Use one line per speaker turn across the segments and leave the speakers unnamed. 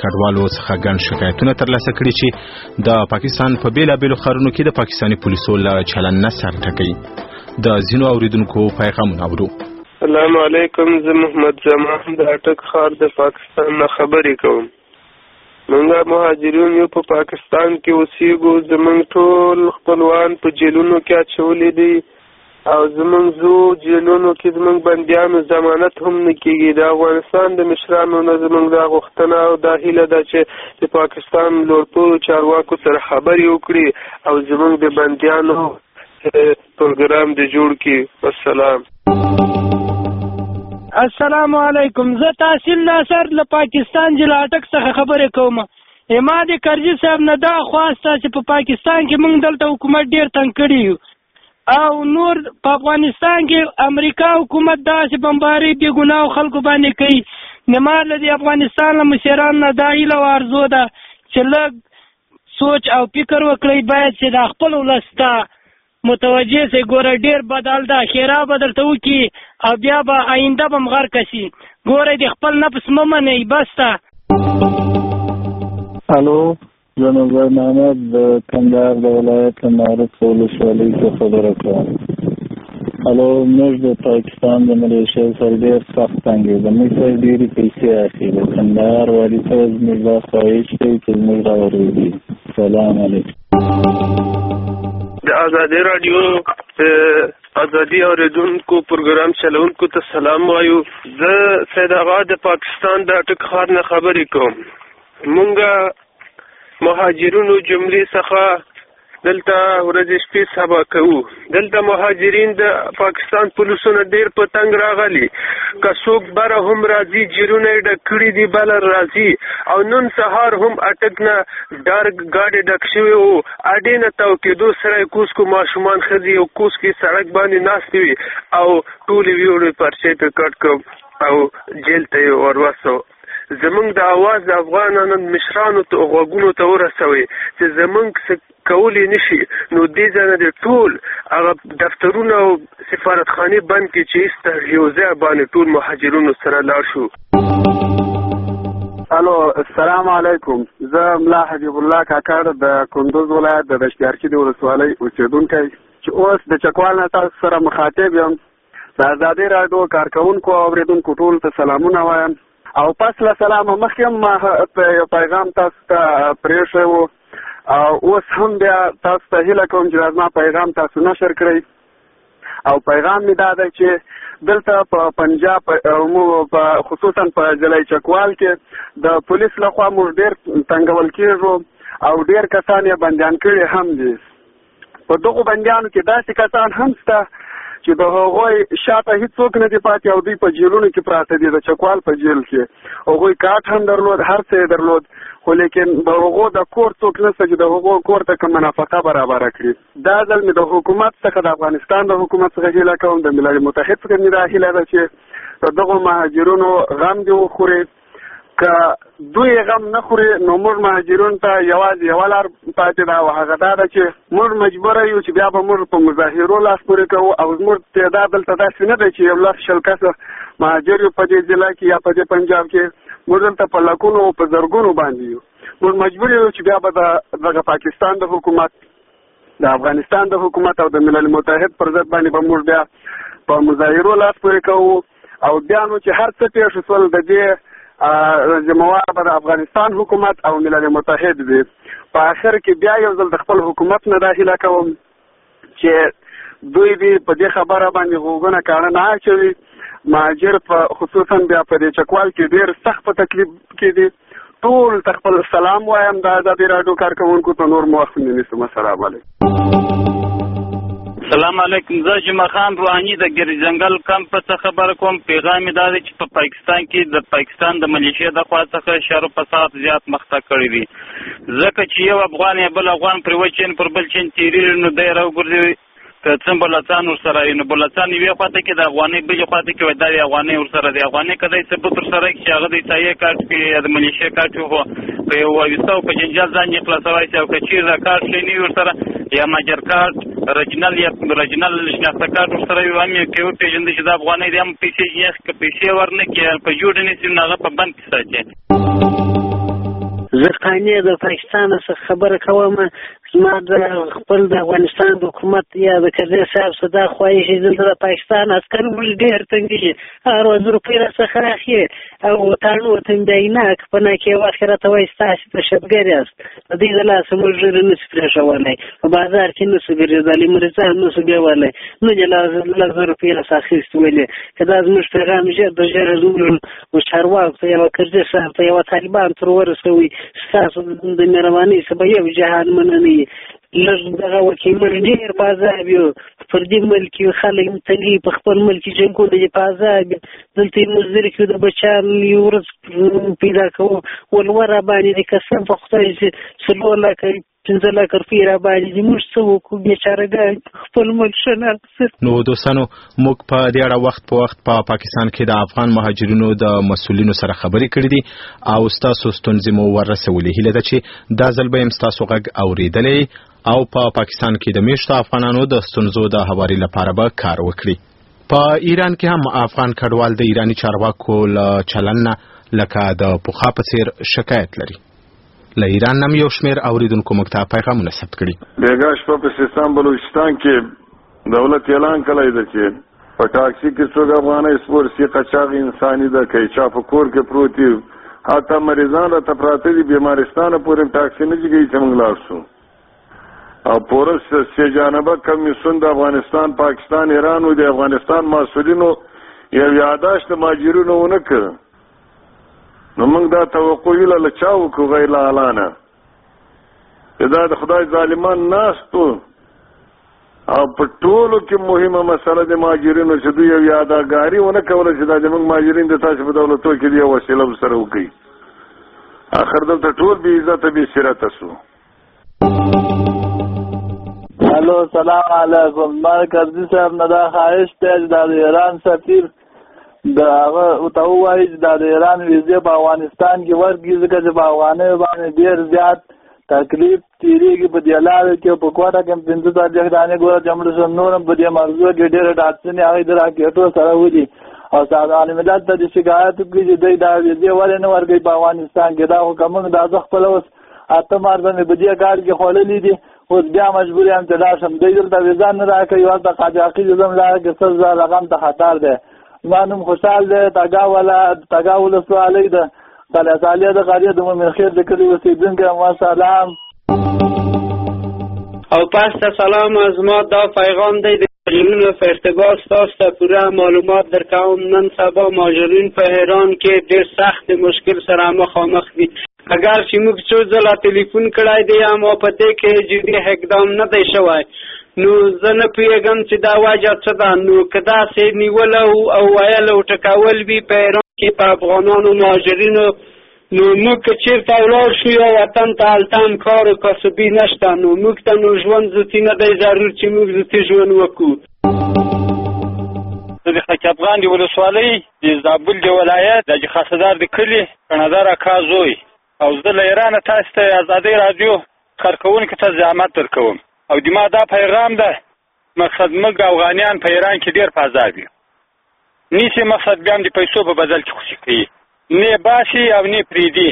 کډوالو څخه ګڼ شکایتونه ترلاسه کړي چې د پاکستان په بیلابیلو ښارونو کې د پاکستاني پولیسو له چلند نه سر ټکوي. د ځینو اوریدونکو پیغامونه اورو.
السلام علیکم، زه محمد زمان د اټک ښار د پاکستان نه خبرې کوم. موږ مهاجرین یو په پاکستان کې اوسېږو. زموږ ټول خپلوان په جیلونو کې اچولي دي او زموږ زو جیلونو کې زموږ بندیانو ضمانت هم نه کېږي. د افغانستان د مشرانو نه زموږ دا غوښتنه او دا هیله ده چې د پاکستان لوړپوړو چارواکو سره خبرې وکړي او زموږ د بندیانو پروګرام د جوړ کړي. والسلام.
السلام علیکم، زه تحصیل ناصر له پاکستان جلا اټک څخه خبرې کوم. ما د کرزي صاحب نه دا خواسته چې په پاکستان کې موږ دلته حکومت ډیر تنګ کړي یو او نور په افغانستان کې امریکا حکومت داسې بمباري بې ګناهو خلکو باندې کوي. نما له د افغانستان له مشرانو نه دا هیله او ارزو ده چې لږ سوچ او فکر وکړئ، باید چې د خپل ولس ته متوجه سي. ګوره ډیر بدل ده، خیرا به درته وکړي او بیا به آینده به مغر کسي. ګوره د خپل نفس مه منئ، بس ته.
الو، زه نظر محمد د کندهار د ولایت له معروف ولسوالۍ څخه خبره کوم. الو، موږ د پاکستان د ملیشیا سره ډېر سخت تنګ یو. د موږ سره ډېرې پیسې اخلي. د کندهار والي صاحب زموږ دا خواهش کوي چې زموږ راورسېږي. سلام علیکم.
د ازادي راډیو ازادي اوریدونکو پروګرام چلونکو ته سلام وایو. زه سید آغا د پاکستان د اټک ښار نه خبرې کوم. مونږ مهاجرینو جملې څخه دلته ورځې شپې سبا کوو. دلته مهاجرین د پاکستان پولیسو نه ډېر په تنګ راغلي. که څوک بره هم راځي، جیلونه یې ډک کړي دي، بله راځي. او نن سهار هم اټک نه ګاډې ډک شوې وو. اډې نه تاو کېدو سره یې کوز کو ماشومان ښځې یو کوز کې سړک باندې ناستې وي او ټولې ویوړې پرچې ته کټ کړ او جیل ته یې وروستو. زمونږ د اواز د افغانانو مشرانو ته غوږونو ته ورسوي چې زمونږ څه کولی نشي، نو دې ځای نه د ټول هغه دفترونه او سفارتخانې بند کړي چې ایسته یو ځای باندې ټول مهاجرینو سره لاړ شو.
الو، السلام علیکم. زه ملا حبیب الله کاکړ د کندوز ولایت د دشتیارچي د ولسوالۍ اوسېدونکی چې اوس د چکوال نه تاسو سره مخاطب یم. د ازادي راډیو کارکوونکو او اورېدونکو ټول ته سلامونه وایم. او پس له سلامه مخکې هم ما پیغام تاسو ته پرېښی و او اوس هم بیا تاسو ته هیله کوم چې زما پیغام تاسو نشر کړئ. او پیغام مې دا دی چې دلته په پنجاب خصوصا په ضلع چکوال کې د پولیس لخوا موږ ډېر تنګول کېږو او ډېر کسان یې بندیان کړي هم دي. په دغو بندیانو کې داسې کسان هم شته چې د هغوی شاته هیڅوک نه دي پاتې او دوی په جیلونو کې پراته دي. د چکوال په جیل کې هغوی کارت هم درلود، هر څه یې درلود، خو لیکن د هغو د کور څوک نشته چې د هغو کور ته کومه نفقه برابره کړي. دا ځل مې د حکومت څخه، د افغانستان د حکومت څخه هیله کوم، د ملل متحد څخه مې دا هیله ده چې د دغو مهاجرینو غم دې وخوري. که دوی غم نه خوري نو موږ مهاجرینو ته یوازې یوه لار پاتې ده او هغه دا ده چې موږ مجبوره یو چې بیا به موږ په مظاهرو لاس پورې کوو. او زموږ تعداد دلته داسې نه دی چې یو لس شل کسه مهاجر یو په دې ضلع کې یا په دې پنجاب کې. موږ دلته په لکونو او په زرګونو باندې یو. موږ مجبور یو چې بیا به دغه پاکستان د حکومت، د افغانستان د حکومت او د ملل متحد پر ضد باندې به موږ بیا په مظاهرو لاس پورې کوو. او بیا نو چې هر څه پېښ شول د دې ذموار به د افغانستان حکومت او ملل متحد وي. په آخر کې بیا یو ځل د خپل حکومت نه دا هیله کوم چې دوی دې په دې خبره باندې غوږونه کاڼه نه اچوي. مهاجر په خصوصا بیا په دې چکوال کې ډېر سخت په تکلیف کې دي. ټول ته خپل سلام وایم. د ازادي راډیو کارکوونکو ته نور مو وخت نه نیسم. السلام علیکم.
سلام علیکم. زه جمعه خان روحاني د ګیري ځنګل کمپ څخه خبره کوم. پیغام دا دی چې په پاکستان کې د پاکستان د ملیشیا د خوا څخه شر او فساد زیات مخته کړی دي. ځکه چې یو افغان یا بل افغان پر وچین پر بل چین تیریږي نو دی راوګرځي. که څنګه بلوچستان ورسره نو بلوچستان یوې خواته کې د افغانۍ بلې خواته کې وای دا د افغانۍ ورسره د افغانۍ که دی ثبوت ورسره کړي چې هغه د عیسایي کارت کړي یا د ملیشیا کارت وي، خو که یو وایسته او په جنجال ځان یې خلاصوای شي او که چېرې دا کارت شی نه وي ورسره یا ماجر کارت رجنل یا رجنل شناخته کارت ورسره وي، هم یې که وپېژندي چې د افغانۍ دی هم پیسې یې که پیسې ورنه کړي په جوړ نه سي نو هغه په بند کې ساتي.
زه قانع د پاکستان څخه خبره کوم زما د خپل د افغانستان د حکومت یا د کرزي صاحب څخه دا خواهش دلته د پاکستان عسکر موږ ډېر تنګېږي 1000 روپۍ راڅخه راخلي او وطن وطن دی نه که په ناکې وخت راته وایي ستاسې تشبګر یاست د دوی د لاسه موږ ژر نه شو پرېښولی په بازار کې نه شو ګرځېدلی مریضان نه شو بیولی نه دې 1000 روپۍ راڅخه اخیستولې که دا زموږ پیغام ژر د ژره زموږ چارواکو ته یوه کرزي صاحب ته یوه طالبان تر ورسوي ستاسو د مهربانۍ څخه به یو جهان مننه لږ دغه وکیلان ډېر په عذاب یو فردي ملک یو خلک تنګي په خپل ملک جنګونه دي په عذاب دلته یې مزدوري کړو د بچیان یو ورځ پیدا کوو ولور راباندې د قسم په خدای چې 4 لکه 15 لکه روپۍ راباندې دي موږ څه وکړو بېچارهګان خپل ملک ښه نه
نو دوستانو موږ په دې اړه وخت په وخت په پاکستان کې د افغان مهاجرینو د مسؤلینو سره خبرې کړې دي او ستاسو ستونزې مو ورسولې هیله ده چې دا ځل به هم ستاسو غږ اورېدلی او په پاکستان کې د میشتو افغانانو د ستونزو د هواري لپاره به کار وکړي په ایران کې هم افغان کډوال د ایرانی چارواکو له چلن نه لکه د پخوا په څیر شکایت لري له ایران هم یو شمېر اوریدونکو موږ ته پیغامونه ثبت کړي
بیګا شپه په سیستان بلوچستان کې دولت اعلان کړی ده چې په ټاکسي کې څوک افغانۍ سپور سي قاچاق انساني ده کوي چا په کور کې پروت دي حتی مریضان راته پراته دي بیمارستانه پورې ټاکسي نه جګوي چې موږ لاړ شو او پورس سه جانبه کمیسیون د افغانستان پاکستان ایران او د افغانستان مسؤلینو یو یاداشت ماجرونو ونه کړ نو موږ دا توقع ویل له چا وکړو غیر اعلانه دا د خدای ظالمان ناستو او په ټولو کې مهمه مسله د ماجرینو چې دوی یو یادګاري ونه کوله چې دا زموږ ماجرین د تاسو په دولتو کې دی وسیله سره وکړي اخر دلته ټول بې عزته بې سیرته شو
الو سلام علیکم ما کرزي صاحب نه دا خواهش دی چې د ایران سفیر د هغه ته ووایي چې د ایران ویزې په افغانستان کې ورکړي ځکه چې په افغانیو باندې ډېر زیات تکلیف تېرېږي په دې لارو کې په کوټه کې 15 دانې ګوره جمله شو نور هم په دې موضوع کې ډېرې ډاکټرنې هغې د راکېټو سره ولي او سازمان ملل ته د شکایت وکړي چې دوی دا ویزې ولې نه ورکوي په افغانستان کې دا خو که موږ دا زه خپله اوس 8 مارچه مې په دې کار کې خوړلي دي اوس بیا مجبور یم چې لاړ شم دوی دلته ویزا نه راکوي هلته قاچاقي ځم لاره کې 100,000 رقم ته خطر دی زما نوم خوشحال دی تګا ولسوالۍ د قلعه صالحه د قریه د مومن خیر د کلي اوسېدونکی یم سلام
او پس ته سلام از ما دا پیغام دی د مهاجرینو په ارتباط تاسو ته پوره معلومات درکوم نن سبا مهاجرین په ایران کې ډېر سخت مشکل سره مخامخ دي اگر چې موږ څو ځله ټلیفون کړی دی اما په دې کې جدي اقدام نه دی شوی نو زه نه پوهېږم چې دا وجه څه ده نو که داسې نیول او ویل او ټکول وي په ایران کې په افغانانو مهاجرینو نو موږ که چېرته ولاړ شو یا وطن ته هلته هم کار و کسبي نشته نو موږ ته نو ژوند زوتي نه دی ضرور چې موږ زوتي ژوند وکړو
زه د خاک افغان د ولسوالۍ د زابل د ولایت د خاصدار د کلي کڼدار اکا زوی او زه له ایرانه تاسو ته ازادۍ راډیو کارکوونکو ته زحمت درکوم او د ما دا پیغام ده مقصد موږ افغانیان په ایران کې ډېر په عذاب یو نیسي مقصد بیا هم د پیسو په بدل کې خوشي کوي نه باسي او نه پرېږدي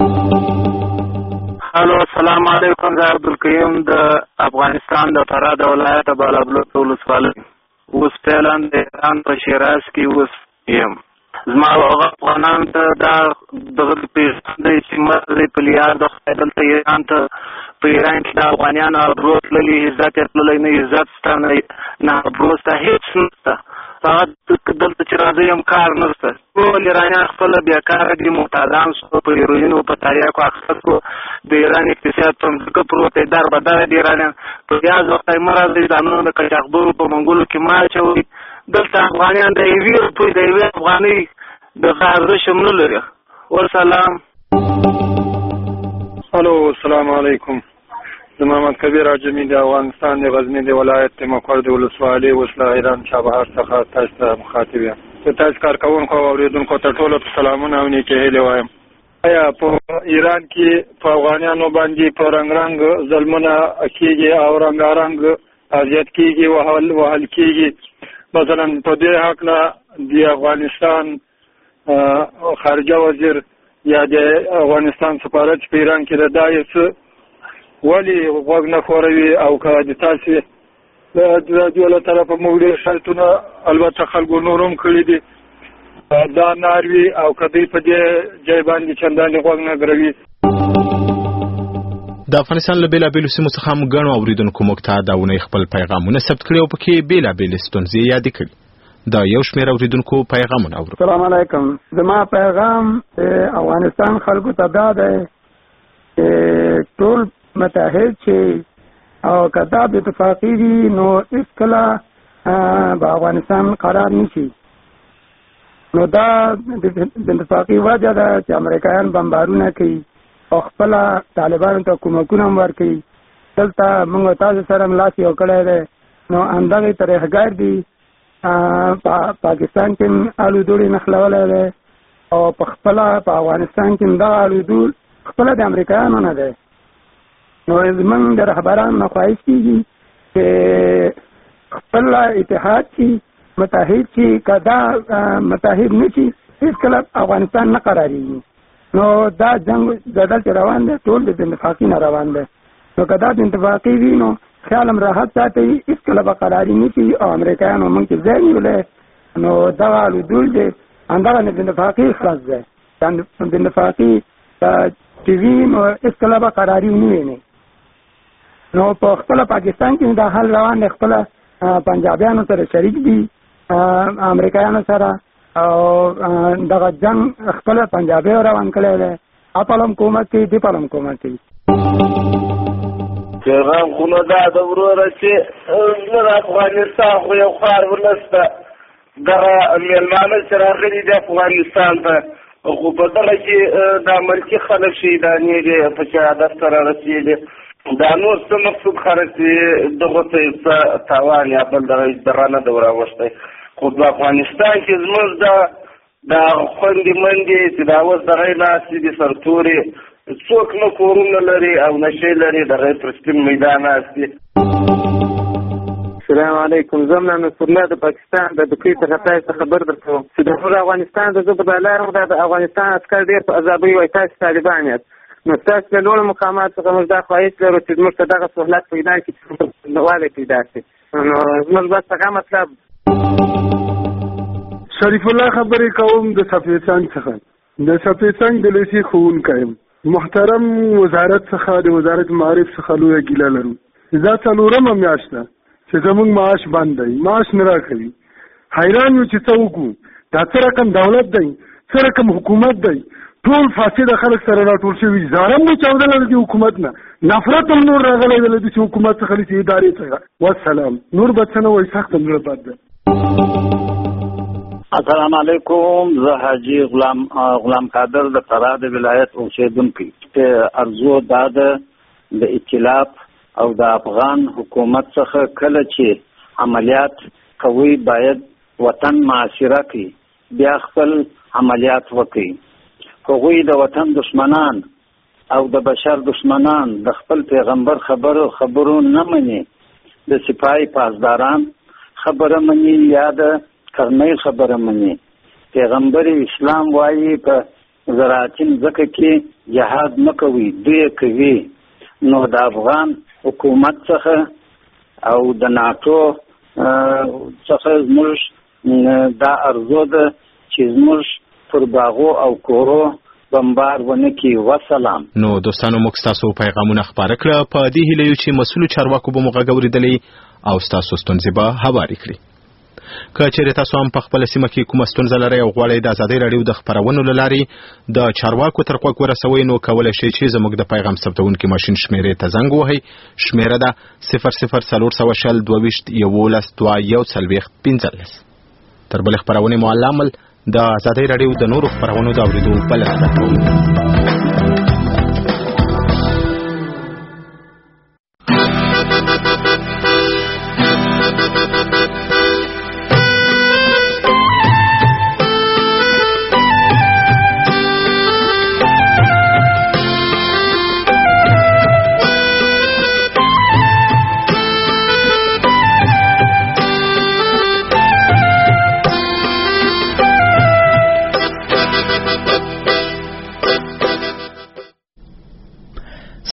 الو السلام علیکم زه عبدالقیوم د افغانستان د فراه د ولایت بالابلوک ولسوالۍ اوس فعلا د ایران په شیراز کې اوس یم زما هغه افغانان ته دا دغه پیغام دی چې مه په لیار د خدای دلته ایران ته په ایران کې د افغانیانو ابرو تللي عزت یې تللی نه عزت شته نه ابرو شته هېڅ نشته فقط دلته چې راځئ هم کار نشته ټول ایرانیان خپله بېکاره دي محتاجان شو په هیروینو په تریاکو اخته شو د ایران اقتصاد په مځکه پروت دی در بدره د ایرانیان په یاد وخت یې مه راځئ ځانونه د قاچاقبرو په منګولو کې مه اچوئ دلته افغانیان د یوې روپۍ د یوې افغانۍ د ارزښت هم نه لري والسلام
الو السلام علیکم زه محمد کبیر اعجمي د افغانستان د غزني د ولایت د مقر د ولسوالۍ اوس له ایران چابهار څخه تاسو ته مخاطب یم زه تاسو کارکوونکو او اورېدونکو ته ټولو ته سلامونه او نیکې هیلې وایم آیا په ایران کې په افغانیانو باندې په رنګ رنګ ظلمونه کېږي او رنګارنګ اذیت کېږي وهل کېږي مثلا په دې هکله د افغانستان خارجه وزیر یا د افغانستان سفارت په ایران کې دا یې څه ولې غوږ نه خوروي او که د تاسې د ازادي له طرفه موږ ډېر شرطونه البته خلکو نور هم کړي دي دا ناروي او که دوی په دې ځای باندې چندانې غوږ نه ګروي.
د افغانستان له بېلابېلو سیمو څخه هم ګڼو اورېدونکو موږ ته دا اونۍ خپل پیغامونه ثبت کړي او پکې بېلابېلې ستونزې یادې کړي. دا یو شمېر اورېدونکو پیغامونه اورو.
السلام علیکم. زما پیغام افغانستان خلکو ته دا دی چې ټول متحد شي او که دا اتفاقي وي نو هېڅکله به افغانستان قرار نشي. نو دا د اتفاقي وجه ده چې امریکایان بمبارونه کوي او خپله طالبانو ته کومکونه هم ورکوي. دلته موږ تاسو سره هم لاس یو کړی دی نو همدغې طریقهګار دي پاکستان کې آلو دوړې نښلولی دی او په خپله په افغانستان کې دغه آلو دوړ خپله د امریکایانو نه دی. نو زمونږ د رهبرانو نه خواهش کېږي چې خپل اتحاد شي متحد شي که دا متحد نه شي هېڅکله افغانستان نه قرارېږي. نو دا جنګ جدل چې روان دی ټول د اتفاقي نه روان دی. نو که دا د اتفاقي وي نو خیال هم راحت ساتي هېڅکله به قراري نه شي او امریکایانو موږ چې ځای نیولی نو دغه الودول دی همدغه د اتفاقي خلاص دی. د اتفاقي چې وي نو هېڅکله به قراري ونه ویني. نو په خپله پاکستان کې دا حال روان دی خپله پنجابیانو سره شریک دي امریکایانو سره او دغه جنګ خپله پنجابیو روان کړی دی. اپل هم کومک کوي دیپل هم کومک کوي.
پیغام خو نو دا د وروره چې زه د افغانستان خو یو خوار ولس ته دغه مېلمانه چې راغلي دي افغانستان ته خو په دغه کې دا ملکي خلک شهیدانې دي په شهادت سره رسېدي دا نور څه مقصود خلک چې دغو ته یې څه تاوان یا بل دغه نه ده راوښتی خو په افغانستان کې زموږ دا خوندې منډې چې دا اوس دغه یې ناستې دي سرتورې څوک نه کورونه لري او نه شی لري دغه پر سپین میدان ناست دي.
السلام علیکم. زه ملا نصرالله د پاکستان د دوکۍ څخه تاسو ته خبر درکوم چې د افغانستان د زه په لاره د افغانستان عسکر ډېر په عذابوي وایي تاسو طالبان یاست. نو تاسو له لوړو مقاماتو څخه موږ دا خواهش لرو چې زموږ ته دغه سهولت پیدا کړي چې والی پیدا شي. نو زموږ بس هغه مطلب.
شریف الله خبرې کوم د سفیدسنګ څخه. د سفیدسنګ د لیسې ښوونکی یم. محترم وزارت څخه د وزارت معارف څخه لویه ګیله لرو. دا څلورمه میاشت ده چې زموږ معاش بند دی معاش نه راکوي. حیران یو چې څه وکړو. دا څه رقم دولت دی څه رقم حکومت دی ټول فاسده خلک سره راټول شوي. زارم مو چاودله د حکومت نه نفرت هم نور راغلی دی له دې حکومت څخه له ادارې څخه. والسلام. نور به څه نه وایي سخت هم زړه بد ده.
السلام علیکم. زه حاجي غلام قادر د فراه د ولایت اوسېدونکی. ارزو دا ده د ائتلاف او د افغان حکومت څخه کله چې عملیات کوي باید وطن معاشره کوي بیا خپل عملیات وکړي. هغوی د وطن دشمنان او د بشر دشمنان د خپل پیغمبر خبرو نه مني. د سپاه پاسداران خبره مني یا د کرنۍ خبره مني. پیغمبر اسلام وایي په زراعتي ځمکه کې جهاد نه کوي دوی کوي. نو د افغان حکومت څخه او د ناټو څخه زموږ دا ارزو ده چې زموږ پر باغو او کورو بمبار ونه کړي. وسلام.
نو دوستانو موږ ستاسو پیغامونه خپاره کړه په دې هیله یو چې مسؤلو چارواکو به مو غږ اورېدلی او ستاسو ستونزې به هوارې کړي. که چیرې تاسو هم په خپله سیمه کې کومه ستونزه لرئ او غواړئ د ازادۍ راډیو د خپرونو له لارې د چارواکو تر غوږ ورسوئ نو کولی شئ چې زموږ د پیغام ثبتونکي ماشین شمېرې ته زنګ ووهئ. شمېره ده 0040221215. تر بلې خپرونې مو الله مل د ازادۍ راډیو د نورو خپرونو د اورېدو بلنه درکوم.